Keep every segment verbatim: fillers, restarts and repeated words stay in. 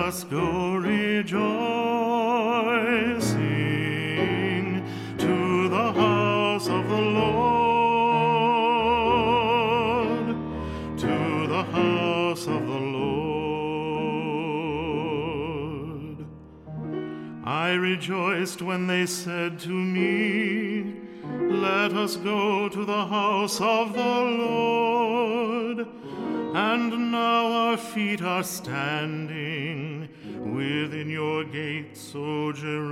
us go rejoicing to the house of the Lord, to the house of the Lord. I rejoiced when they said to me, let us go to the house of the Lord. And now our feet are standing within your gates, O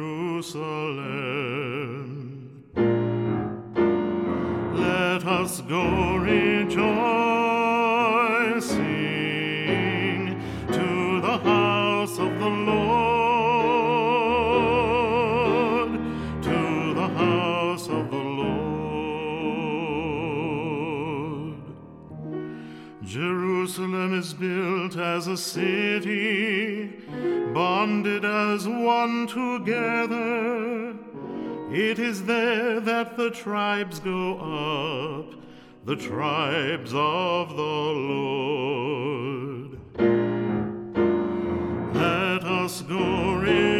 Jerusalem. Let us go rejoicing to the house of the Lord, to the house of the Lord. Jerusalem is built as a city, bonded as one together. It is there that the tribes go up, the tribes of the Lord. Let us go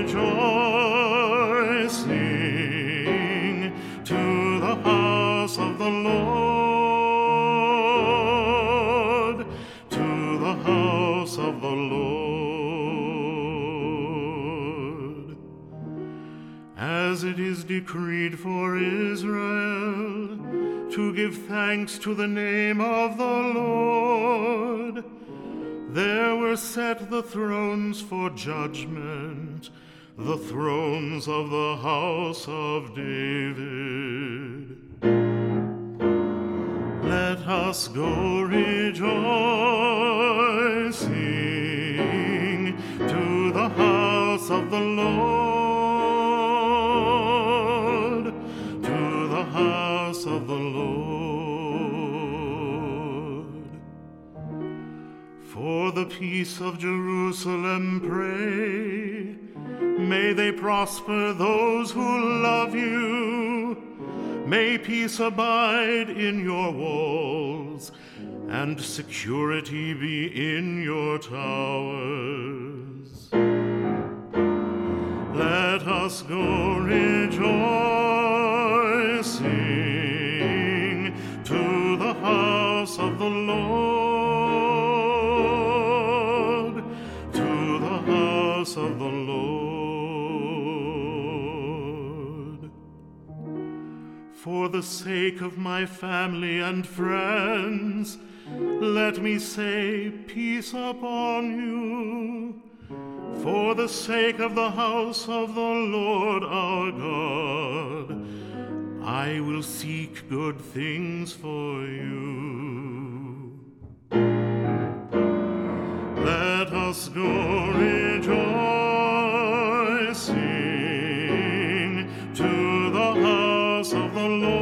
rejoicing to the house of the Lord, to the house of the Lord. As it is decreed for Israel to give thanks to the name of the Lord, there were set the thrones for judgment, the thrones of the house of David. Let us go rejoicing to the house of the Lord, to the house of the Lord. For the peace of Jerusalem pray. May they prosper, those who love you. May peace abide in your walls, and security be in your towers. Let us go rejoicing to the house of the Lord, to the house of the Lord. For the sake of my family and friends, let me say peace upon you. For the sake of the house of the Lord our God, I will seek good things for you. Let us go rejoicing to the house of the Lord,